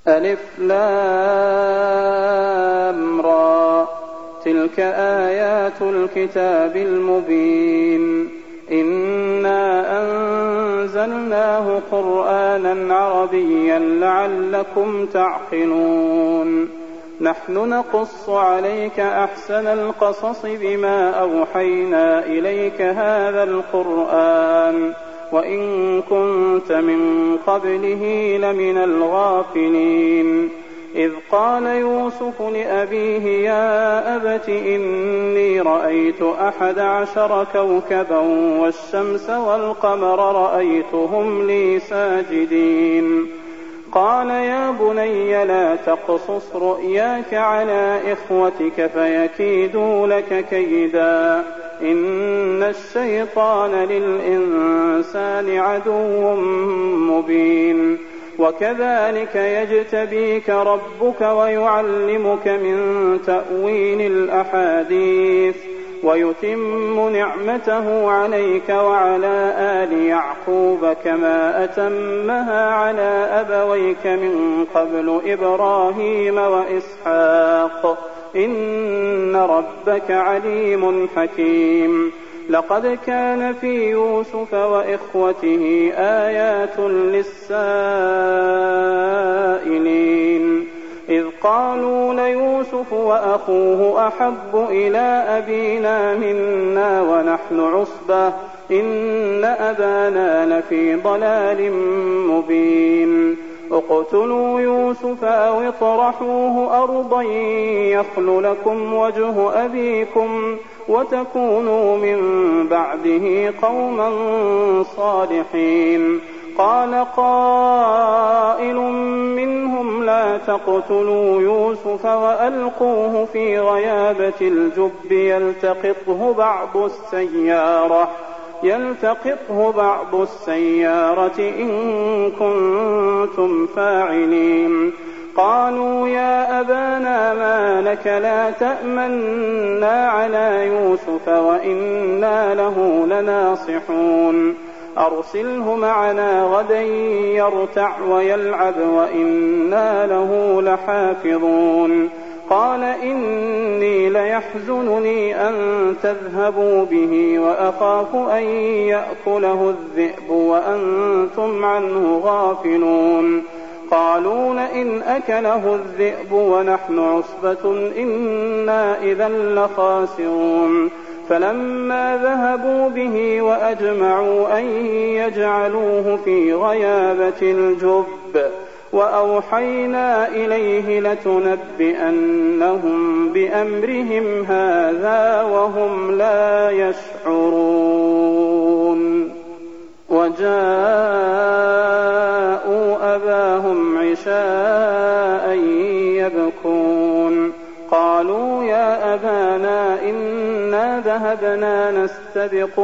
ألف لام را تلك آيات الكتاب المبين إنا أنزلناه قرآنا عربيا لعلكم تعقلون نحن نقص عليك أحسن القصص بما أوحينا إليك هذا القرآن وإن كنت من قبله لمن الغافلين إذ قال يوسف لأبيه يا أبت إني رأيت 11 كوكبا والشمس والقمر رأيتهم لي ساجدين قال يا بني لا تقصص رؤياك على إخوتك فيكيدوا لك كيدا إن الشيطان للإنسان عدو مبين وكذلك يجتبيك ربك ويعلمك من تأويل الأحاديث ويتم نعمته عليك وعلى آل يعقوب كما أتمها على أبويك من قبل إبراهيم وإسحاق إن ربك عليم حكيم لقد كان في يوسف وإخوته آيات للسائلين إذ قالوا ليوسف وأخوه أحب إلى أبينا منا ونحن عصبة إن أبانا لفي ضلال مبين اقتلوا يوسف أو اطرحوه أرضا يخل لكم وجه أبيكم وتكونوا من بعده قوما صالحين قال قائل منهم لا تقتلوا يوسف وألقوه في غيابة الجب يلتقطه بعض السيارة إن كنتم فاعلين قالوا يا أبانا ما لك لا تأمنا على يوسف وإنا له لناصحون أرسله معنا غدا يرتع ويلعب وإنا له لحافظون قال إني ليحزنني أن تذهبوا به وأخاف أن يأكله الذئب وأنتم عنه غافلون قالوا لئن أكله الذئب ونحن عصبة إنا إذا لخاسرون فلما ذهبوا به وأجمعوا أن يجعلوه في غيابة الجب وأوحينا إليه لتنبئنهم بأمرهم هذا وهم لا يشعرون وجاءوا أباهم عشاء يبكون قالوا يا أبانا إنا ذهبنا نستبق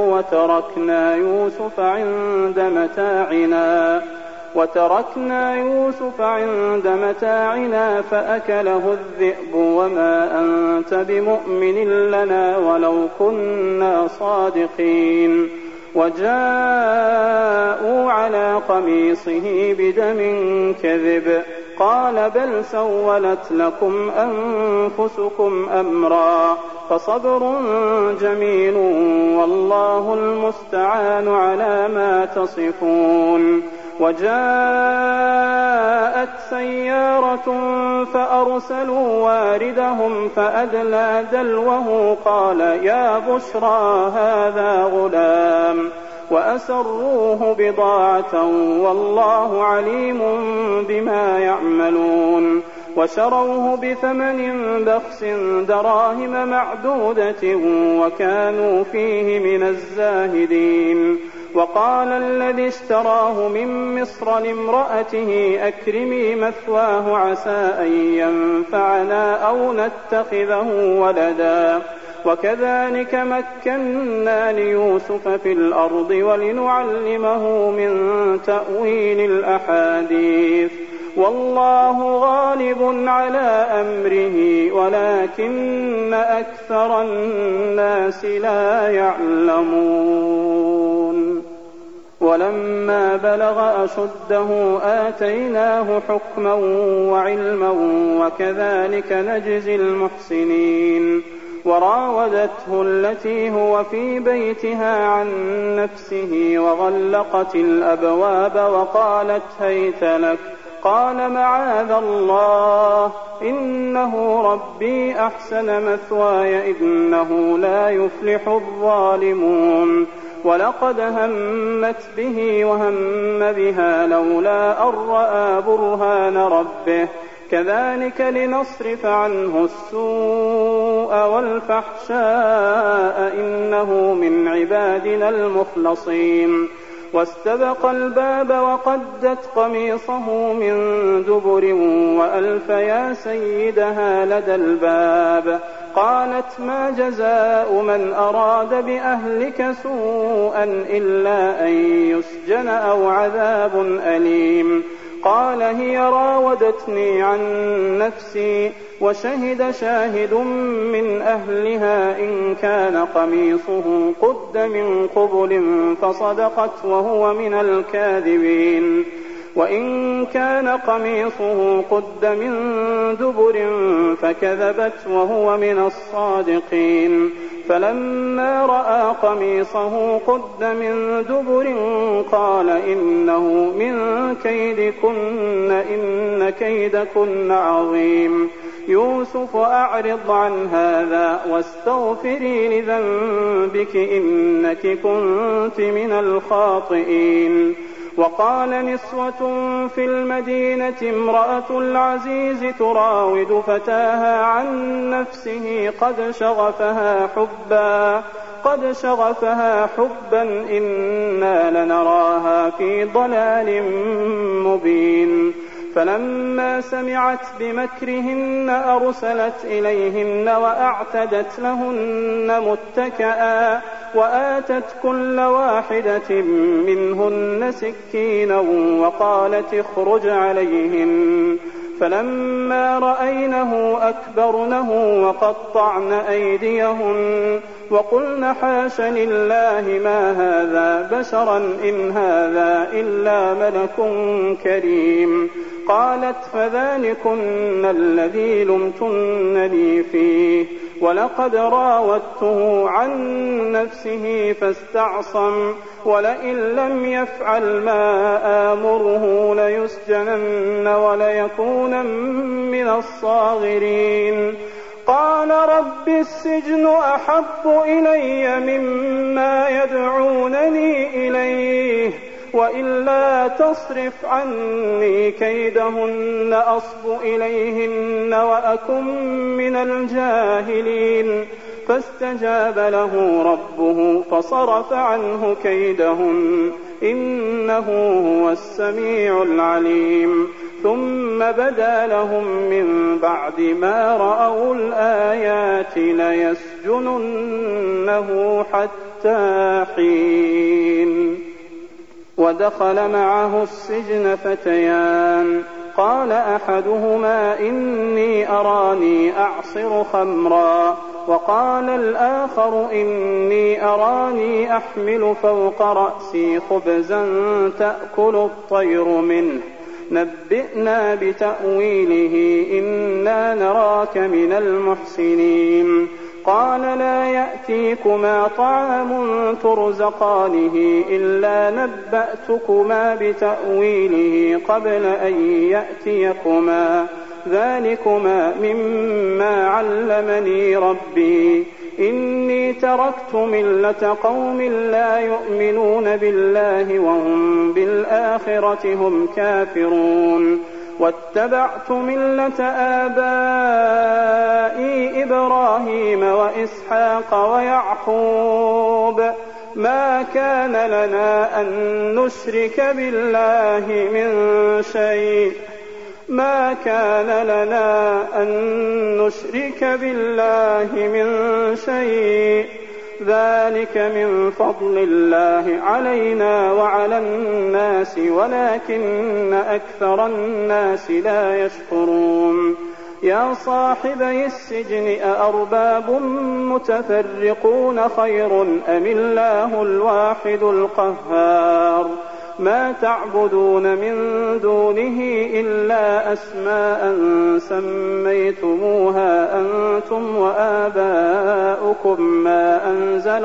وتركنا يوسف عند متاعنا فأكله الذئب وما أنت بمؤمن لنا ولو كنا صادقين وجاءوا على قميصه بدم كذب قال بل سولت لكم أنفسكم أمرا فصبر جميل والله المستعان على ما تصفون وجاءت سيارة فأرسلوا واردهم فأدلى دلوه قال يا بشرى هذا غلام وأسروه بضاعة والله عليم بما يعملون وشروه بثمن بخس دراهم معدودة وكانوا فيه من الزاهدين وقال الذي اشتراه من مصر لامرأته أكرمي مثواه عسى أن ينفعنا أو نتخذه ولدا وكذلك مكنا ليوسف في الأرض ولنعلمه من تأويل الأحاديث والله غالب على أمره ولكن أكثر الناس لا يعلمون ولما بلغ أشده آتيناه حكما وعلما وكذلك نجزي المحسنين. وراودته التي هو في بيتها عن نفسه وغلقت الأبواب وقالت هيت لك. قال معاذ الله إنه ربي أحسن مثواي إنه لا يفلح الظالمون. ولقد همت به وهم بها لولا أن رأى برهان ربه كذلك لنصرف عنه السوء والفحشاء إنه من عبادنا المخلصين. واستبق الباب وقدت قميصه من دبر وألف يا سيدها لدى الباب. قالت ما جزاء من أراد بأهلك سوءا إلا أن يسجن أو عذاب أليم. قال هي راودتني عن نفسي وشهد شاهد من أهلها إن كان قميصه قد من قبل فصدقت وهو من الكاذبين وإن كان قميصه قد من دبر فكذبت وهو من الصادقين. فلما رأى قميصه قد من دبر قال إنه من كيدكن إن كيدكن عظيم. يوسف أعرض عن هذا واستغفري لذنبك إنك كنت من الخاطئين. وقال نسوة في المدينة امرأة العزيز تراود فتاها عن نفسه قد شغفها حبا إنا لنراها في ضلال مبين. فلما سمعت بمكرهن أرسلت إليهن وأعتدت لهن متكئا وآتت كل واحدة منهن سكينا وقالت اخرج عليهن. فلما رأينه أكبرنه وقطعن أيديهن وقلن حاش لله ما هذا بشرا إن هذا إلا ملك كريم. قالت فذلكن الذي لمتنني فيه ولقد راودته عن نفسه فاستعصم ولئن لم يفعل ما آمره ليسجنن وليكون من الصاغرين. قال رب السجن أحب إلي مما يدعونني إليه وإلا تصرف عني كيدهن أصب إليهن وأكن من الجاهلين. فاستجاب له ربه فصرف عنه كيدهن إنه هو السميع العليم. ثم بدا لهم من بعد ما رأوا الآيات ليسجننه حتى حين. ودخل معه السجن فتيان قال أحدهما إني أراني أعصر خمرا وقال الآخر إني أراني أحمل فوق رأسي خبزا تأكل الطير منه نبئنا بتأويله إنا نراك من المحسنين. قال لا يأتيكما طعام ترزقانه إلا نبأتكما بتأويله قبل أن يأتيكما ذلكما مما علمني ربي إني تركت ملة قوم لا يؤمنون بالله وهم بالآخرة هم كافرون واتبعت ملة آبائي إبراهيم وإسحاق ويعقوب ما كان لنا أن نشرك بالله من شيء ذلك من فضل الله علينا وعلى الناس ولكن أكثر الناس لا يشكرون. يا صاحبي السجن أأرباب متفرقون خير أم الله الواحد القهار ما تعبدون من دونه إلا أسماء سميتموها أنتم وآباؤكم ما أنزل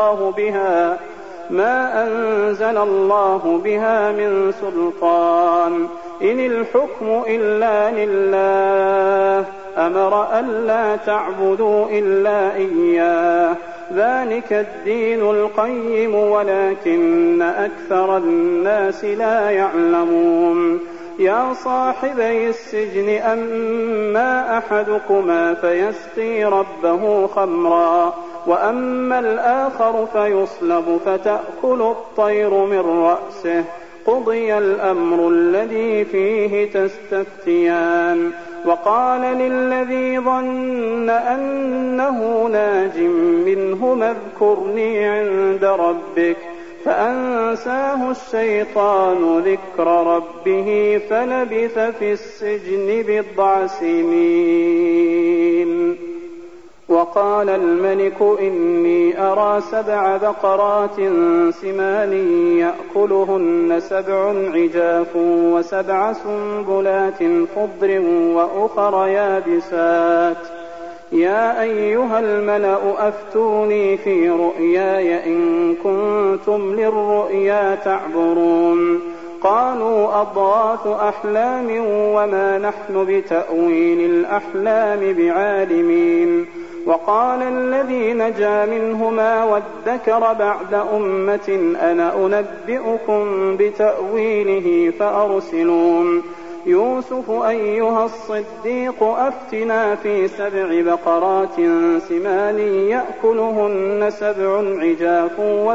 الله بها من سلطان إن الحكم إلا لله أمر ألا تعبدوا إلا إياه ذلك الدين القيم ولكن أكثر الناس لا يعلمون يا صاحبي السجن أما أحدكما فيسقي ربه خمرا وأما الآخر فيصلب فتأكل الطير من رأسه قضي الأمر الذي فيه تستفتيان وقال للذي ظن أنه ناج منهما اذكرني عند ربك فأنساه الشيطان ذكر ربه فلبث في السجن 9 سنين وقال الملك إني أرى 7 بقرات سمان يأكلهن 7 عجاف و7 سنبلات خضر وأخر يابسات يا أيها الملأ أفتوني في رؤياي إن كنتم للرؤيا تعبرون قالوا أضغاث أحلام وما نحن بتأويل الأحلام بعالمين وقال الذي نجا منهما وادكر بعد أمة أنا أنبئكم بتأويله فأرسلون يوسف أيها الصديق أفتنا في 7 بقرات سمان يأكلهن 7 عجاف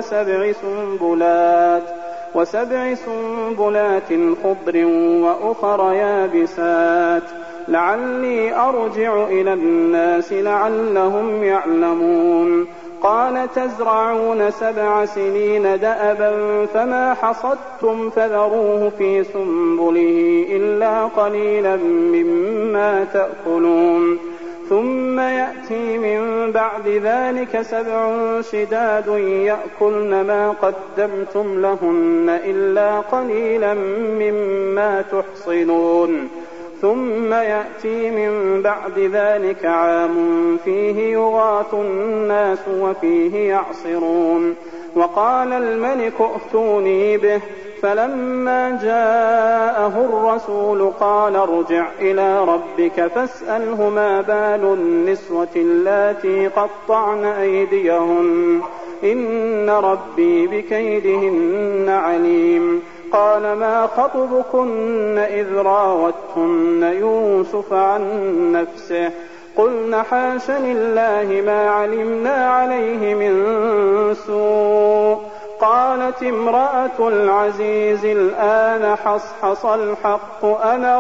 و7 سنبلات خضر وأخر يابسات لعلي أرجع إلى الناس لعلهم يعلمون قال تزرعون 7 سنين دأبا فما حصدتم فذروه في سنبله إلا قليلا مما تأكلون ثم يأتي من بعد ذلك 7 شداد يأكلن ما قدمتم لهن إلا قليلا مما تحصنون ثم يأتي من بعد ذلك عام فيه يغاث الناس وفيه يعصرون وقال الملك ائتوني به فلما جاءه الرسول قال ارجع إلى ربك فاسأله ما بال النسوة اللاتي قطعن أيديهن إن ربي بكيدهن عليم قال ما خطبكن إذ راوتن يوسف عن نفسه قلن حاش لله ما علمنا عليه من سوء قالت امرأة العزيز الآن حصحص الحق أنا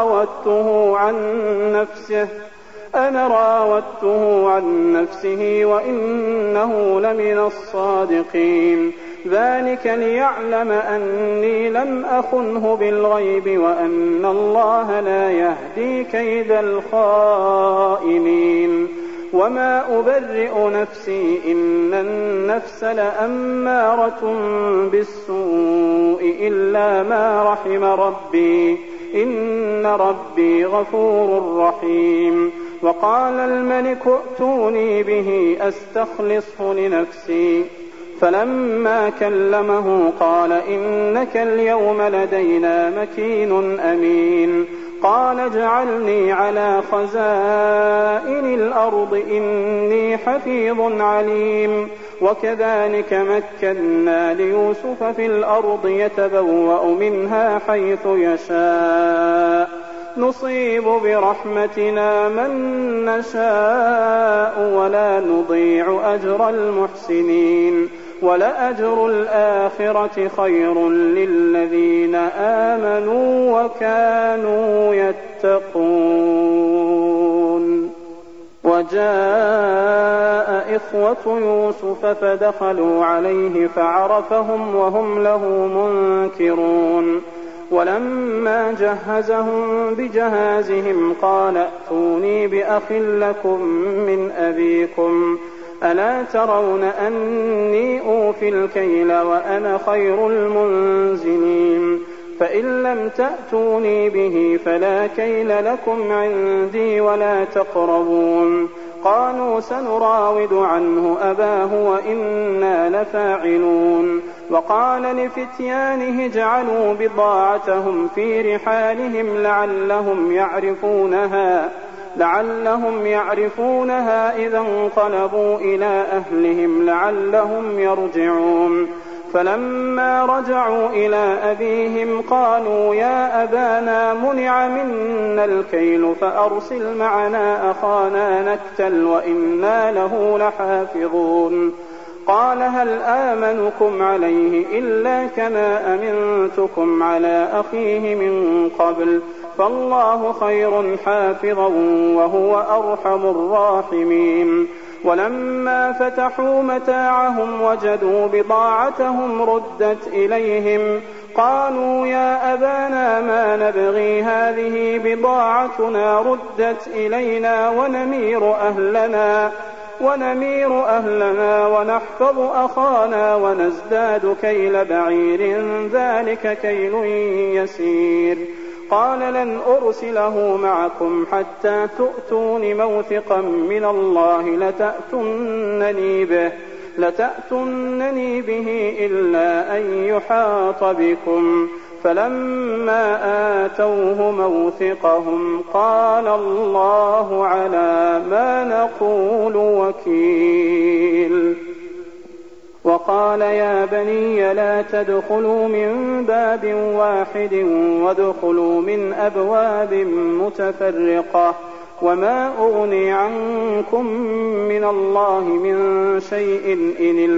راودته عن نفسه وإنه لمن الصادقين ذلك ليعلم أني لم أخنه بالغيب وأن الله لا يهدي كيد الخائنين وما أبرئ نفسي إن النفس لأمارة بالسوء إلا ما رحم ربي إن ربي غفور رحيم وقال الملك ائتوني به أستخلصه لنفسي فلما كلمه قال إنك اليوم لدينا مكين أمين قال اجعلني على خزائن الأرض إني حفيظ عليم وكذلك مكنا ليوسف في الأرض يتبوأ منها حيث يشاء نصيب برحمتنا من نشاء ولا نضيع أجر المحسنين ولأجر الآخرة خير للذين آمنوا وكانوا يتقون وجاء إخوة يوسف فدخلوا عليه فعرفهم وهم له منكرون ولما جهزهم بجهازهم قال ائتوني بأخ لكم من أبيكم ألا ترون أني أوفي الكيل وأنا خير المنزلين فإن لم تأتوني به فلا كيل لكم عندي ولا تقربون قالوا سنراود عنه أباه وإنا لفاعلون وقال لفتيانه اجعلوا بضاعتهم في رحالهم لعلهم يعرفونها إذا انقلبوا إلى أهلهم لعلهم يرجعون فلما رجعوا إلى أبيهم قالوا يا أبانا منع منا الكيل فأرسل معنا أخانا نكتل وإنا له لحافظون قال هل آمنكم عليه إلا كما أمنتكم على أخيه من قبل فالله خير حافظا وهو أرحم الراحمين ولما فتحوا متاعهم وجدوا بضاعتهم ردت إليهم قالوا يا أبانا ما نبغي هذه بضاعتنا ردت إلينا ونمير أهلنا ونحفظ أخانا ونزداد كيل بعير ذلك كيل يسير قال لن أرسله معكم حتى تؤتون موثقا من الله لتأتونني به إلا أن يحاط بكم فلما آتوه موثقهم قال الله على ما نقول وكيل وقال يا بني لا تدخلوا من باب واحد وادخلوا من أبواب متفرقة وما أغني عنكم من الله من شيء إن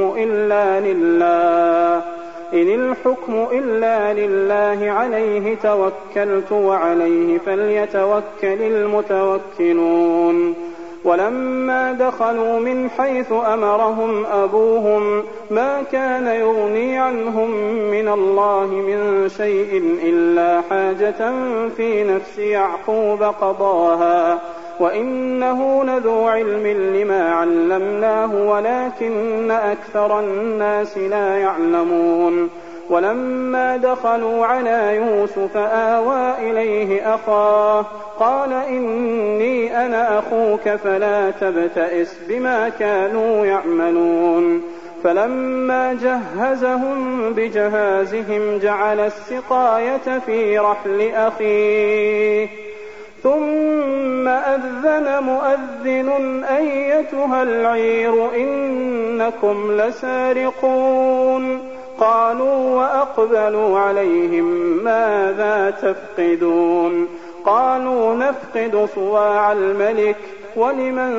الحكم إلا لله عليه توكلت وعليه فليتوكل المتوكلون ولما دخلوا من حيث أمرهم أبوهم ما كان يغني عنهم من الله من شيء إلا حاجة في نفس يعقوب قضاها وإنه لذو علم لما علمناه ولكن أكثر الناس لا يعلمون ولما دخلوا على يوسف آوى إليه أخاه قال إني أنا أخوك فلا تبتئس بما كانوا يعملون فلما جهزهم بجهازهم جعل السقاية في رحل أخيه ثم أذن مؤذن أيتها العير إنكم لسارقون قالوا وأقبلوا عليهم ماذا تفقدون قالوا نفقد صواع الملك ولمن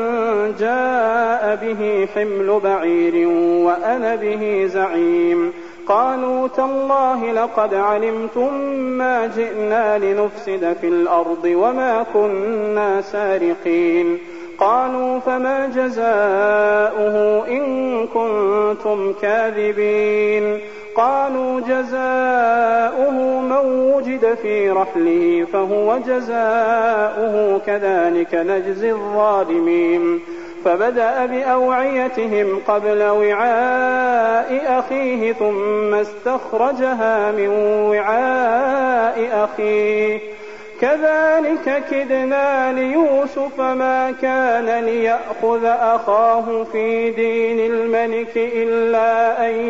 جاء به حمل بعير وأنا به زعيم قالوا تالله لقد علمتم ما جئنا لنفسد في الأرض وما كنا سارقين قالوا فما جزاؤه إن كنتم كاذبين قالوا جزاؤه من وجد في رحله فهو جزاؤه كذلك نجزي الظالمين فبدأ بأوعيتهم قبل وعاء أخيه ثم استخرجها من وعاء أخيه كذلك كدنا ليوسف ما كان ليأخذ أخاه في دين الملك إلا أن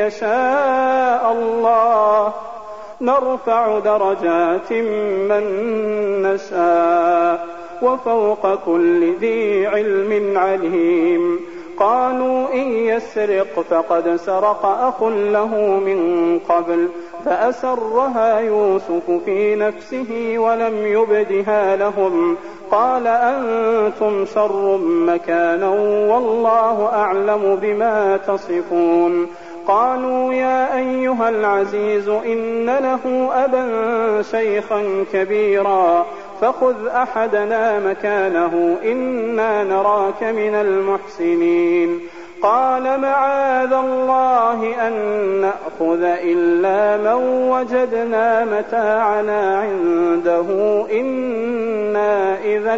يشاء الله نرفع درجات من نشاء وفوق كل ذي علم عليم قالوا إن يسرق فقد سرق أخ له من قبل فأسرها يوسف في نفسه ولم يبدها لهم قال أنتم شر مكانا والله أعلم بما تصفون قالوا يا أيها العزيز إن له أبا شيخا كبيرا فخذ أحدنا مكانه إنا نراك من المحسنين قال معاذ الله أن نأخذ إلا من وجدنا متاعنا عنده إنا إذا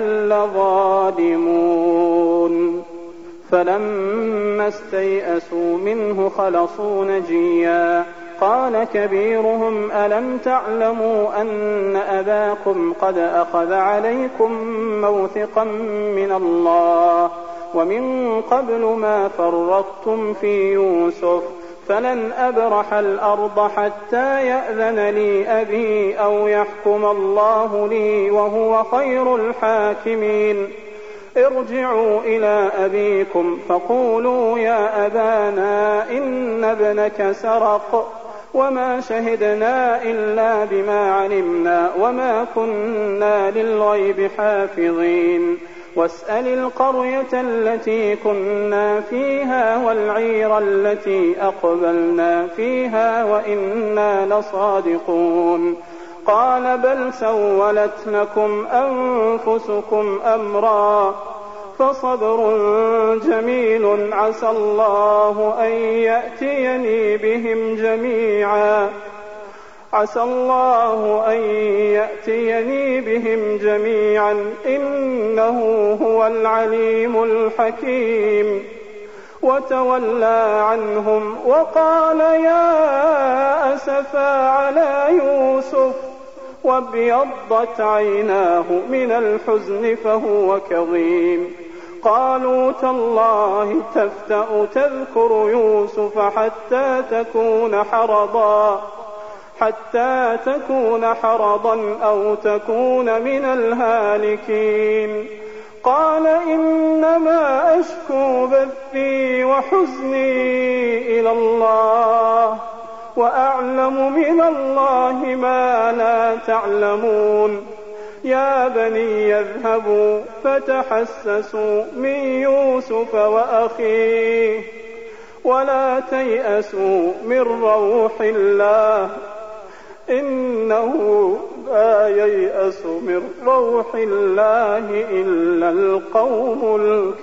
لظالمون فلما استيئسوا منه خلصوا نجيا قال كبيرهم ألم تعلموا أن أباكم قد أخذ عليكم موثقا من الله ومن قبل ما فرطتم في يوسف فلن أبرح الأرض حتى يأذن لي أبي أو يحكم الله لي وهو خير الحاكمين ارجعوا إلى أبيكم فقولوا يا أبانا إن ابنك سرق وما شهدنا إلا بما علمنا وما كنا للغيب حافظين واسأل القرية التي كنا فيها والعير التي أقبلنا فيها وإنا لصادقون قال بل سولت لكم أنفسكم أمرا فصبر جميل عسى الله أن يأتيني بهم جميعا إنه هو العليم الحكيم وتولى عنهم وقال يا أسفا على يوسف وابيضت عيناه من الحزن فهو كظيم قالوا تالله تفتأ تذكر يوسف حتى تكون حرضا أو تكون من الهالكين قال إنما أشكو بثي وحزني إلى الله وأعلم من الله ما لا تعلمون يا بني يذهبوا فتحسسوا من يوسف وأخيه ولا تيأسوا من روح الله إنه لا ييأس من روح الله إلا القوم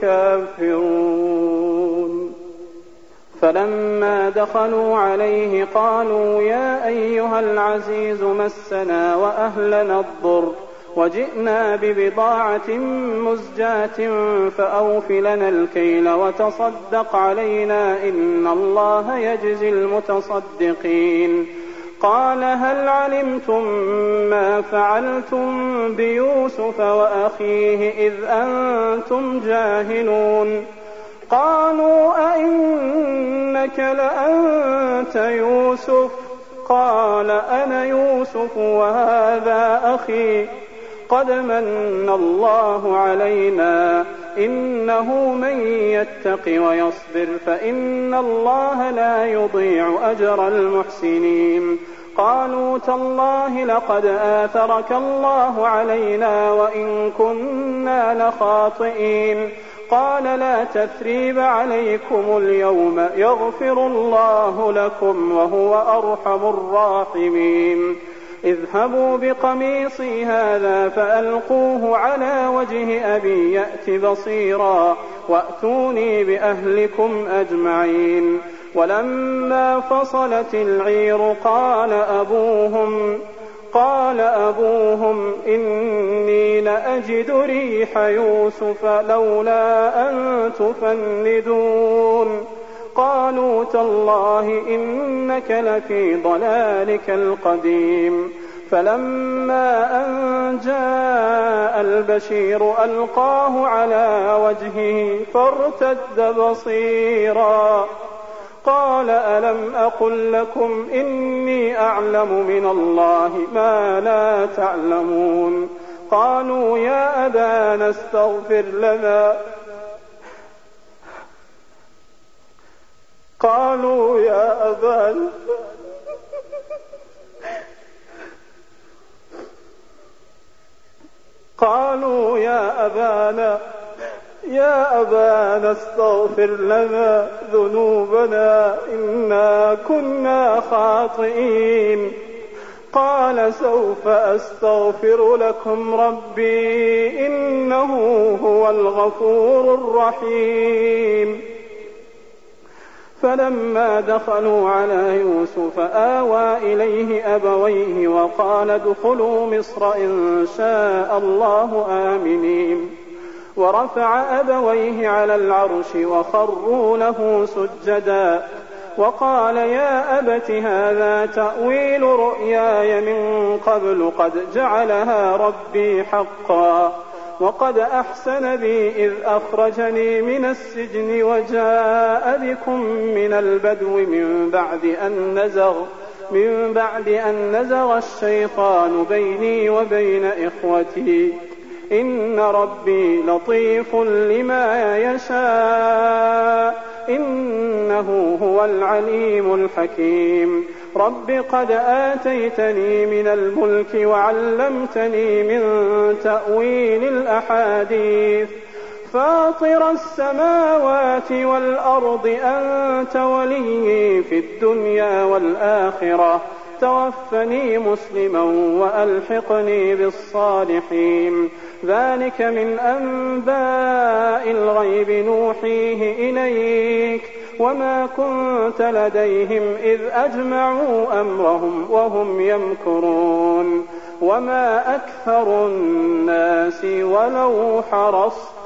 الكافرون فلما دخلوا عليه قالوا يا أيها العزيز مسنا وأهلنا الضر وجئنا ببضاعة مزجاة فأوف لنا الكيل وتصدق علينا إن الله يجزي المتصدقين قال هل علمتم ما فعلتم بيوسف وأخيه إذ أنتم جاهلون قالوا أئنك لأنت يوسف قال أنا يوسف وهذا أخي قد من الله علينا إنه من يتق ويصبر فإن الله لا يضيع أجر المحسنين قالوا تالله لقد آثرك الله علينا وإن كنا لخاطئين قال لا تثريب عليكم اليوم يغفر الله لكم وهو أرحم الراحمين اذهبوا بقميصي هذا فألقوه على وجه أبي يأت بصيرا وأتوني بأهلكم أجمعين ولما فصلت العير قال أبوهم إني لأجد ريح يوسف لولا أن تفندون قالوا تالله إنك لفي ضلالك القديم فلما أن جاء البشير ألقاه على وجهه فارتد بصيرا قال ألم أقل لكم إني أعلم من الله ما لا تعلمون قالوا يا أبانا استغفر لنا يا أبانا استغفر لنا ذنوبنا إنا كنا خاطئين قال سوف أستغفر لكم ربي إنه هو الغفور الرحيم فلما دخلوا على يوسف آوى إليه أبويه وقال ادخلوا مصر إن شاء الله آمنين ورفع أبويه على العرش وخروا له سجدا وقال يا أبت هذا تأويل رؤياي من قبل قد جعلها ربي حقا وقد أحسن بي إذ أخرجني من السجن وجاء بكم من البدو من بعد أن نزغ الشيطان بيني وبين إخوتي إن ربي لطيف لما يشاء إنه هو العليم الحكيم رب قد آتيتني من الملك وعلمتني من تأويل الأحاديث فاطر السماوات والأرض أنت ولي في الدنيا والآخرة توفني مسلما وألحقني بالصالحين ذلك من أنباء الغيب نوحيه إليك وما كنت لديهم إذ أجمعوا أمرهم وهم يمكرون وما أكثر الناس ولو حرصت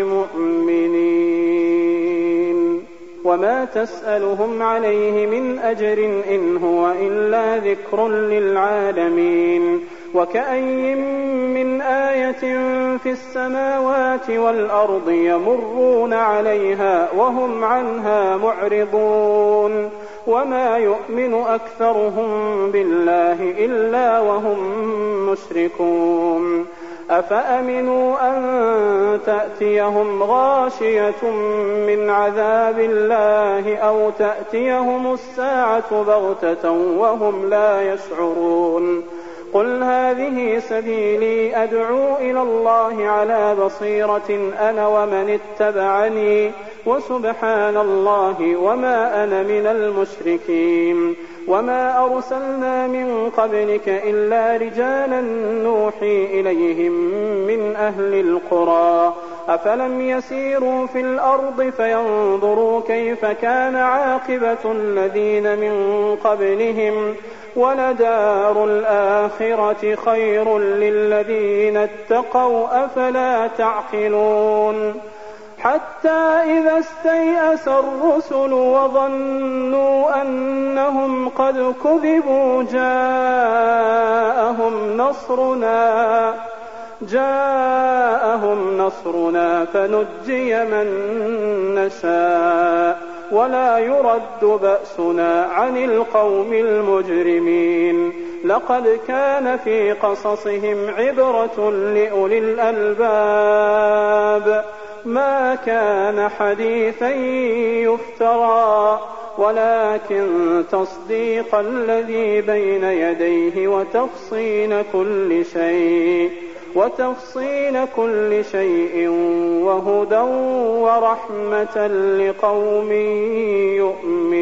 بمؤمنين وما تسألهم عليه من أجر إن هو إلا ذكر للعالمين وكأي من آية في السماوات والأرض يمرون عليها وهم عنها معرضون وما يؤمن أكثرهم بالله إلا وهم مشركون أفأمنوا أن تأتيهم غاشية من عذاب الله أو تأتيهم الساعة بغتة وهم لا يشعرون قل هذه سبيلي أدعو إلى الله على بصيرة أنا ومن اتبعني وسبحان الله وما أنا من المشركين وما أرسلنا من قبلك إلا رجالا نوحي إليهم من أهل القرى أفلم يسيروا في الأرض فينظروا كيف كان عاقبة الذين من قبلهم ولدار الآخرة خير للذين اتقوا أفلا تعقلون حتى إذا استيأس الرسل وظنوا أنهم قد كذبوا جاءهم نصرنا فنجي من نشاء ولا يرد بأسنا عن القوم المجرمين لقد كان في قصصهم عبرة لأولي الألباب ما كان حديثا يفترى ولكن تصديق الذي بين يديه وتفصيل كل شيء وهدى ورحمة لقوم يؤمنون